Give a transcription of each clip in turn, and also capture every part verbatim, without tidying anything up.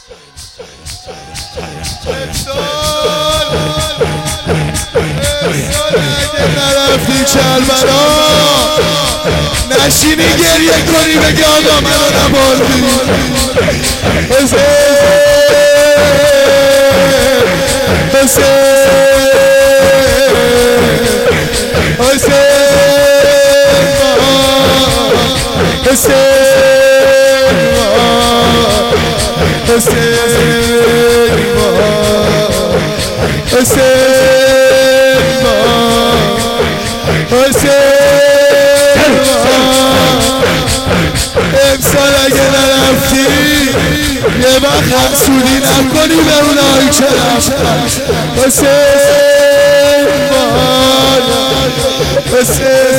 نرفتی کربلا نشینی گریه کنی بگی آقا منو نبردی حسین حسین حسین حسین حسین حسین امسال اگه نرفتی یه وقت حسودی نکنی به اونایی که رفتن حسین حسین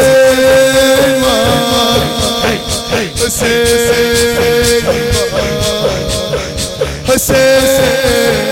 حسین حسین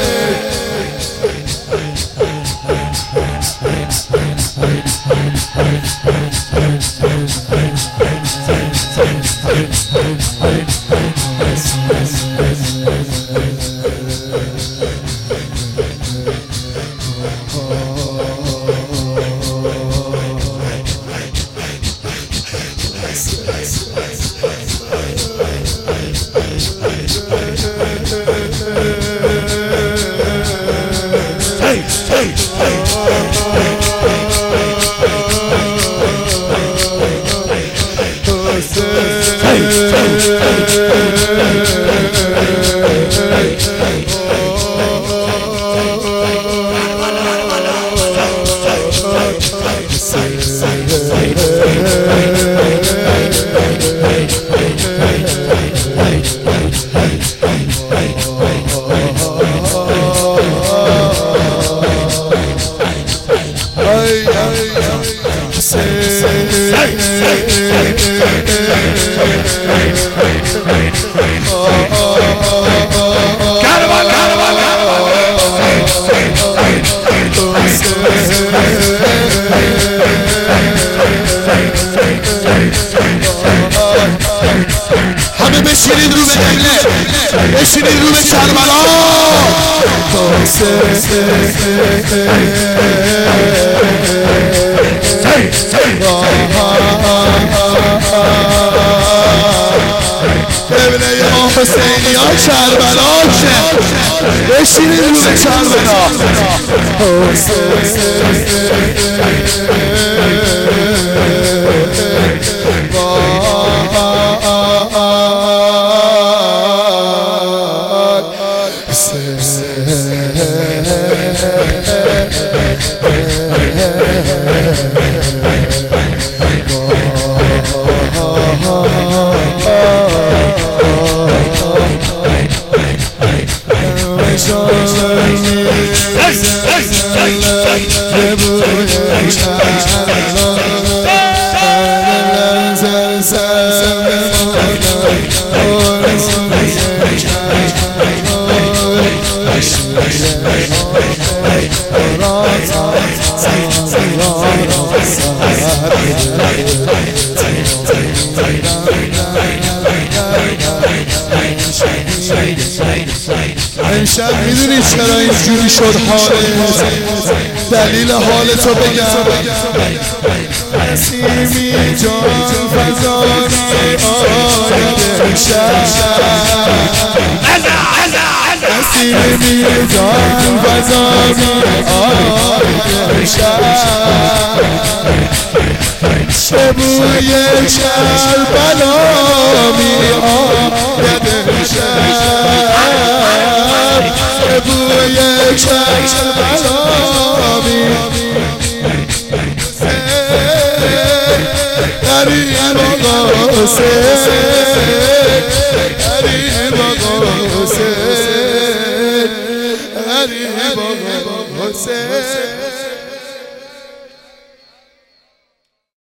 همه بشینید رو به قبله بشینید رو به کربلا قبله ما حسینی ها کربلا بشینید رو به کربلا امشب میدونی چرا اینجوری شد حالت دلیل حالتو بگم نسیمی جان فزانی آید امشب نسیمی جان فزانی آید امشب چه بوی کربلا می آید امشب بوی کربلا می غریب آقا حسین